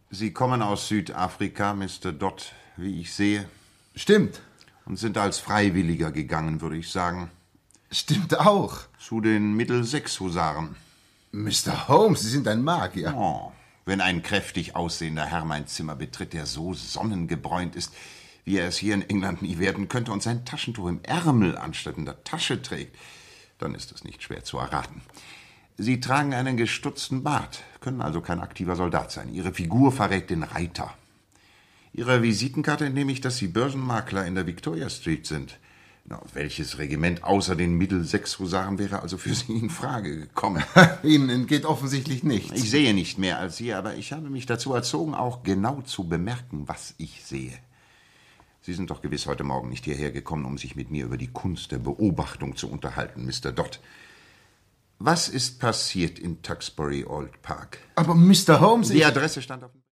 Sie kommen aus Südafrika, Mr. Dodd, wie ich sehe. Stimmt. Und sind als Freiwilliger gegangen, würde ich sagen. Stimmt auch. Zu den Middlesex-Husaren. Mr. Holmes, Sie sind ein Magier. Oh, wenn ein kräftig aussehender Herr mein Zimmer betritt, der so sonnengebräunt ist, wie er es hier in England nie werden könnte, und sein Taschentuch im Ärmel anstatt in der Tasche trägt, dann ist es nicht schwer zu erraten. Sie tragen einen gestutzten Bart, können also kein aktiver Soldat sein. Ihre Figur verrät den Reiter. Ihrer Visitenkarte entnehme ich, dass Sie Börsenmakler in der Victoria Street sind. Na, welches Regiment außer den Middlesex-Husaren wäre also für Sie in Frage gekommen? Ihnen entgeht offensichtlich nichts. Ich sehe nicht mehr als Sie, aber ich habe mich dazu erzogen, auch genau zu bemerken, was ich sehe. Sie sind doch gewiss heute Morgen nicht hierher gekommen, um sich mit mir über die Kunst der Beobachtung zu unterhalten, Mr. Dodd. Was ist passiert in Tewkesbury Old Park? Aber Mr. Holmes, Die Adresse stand auf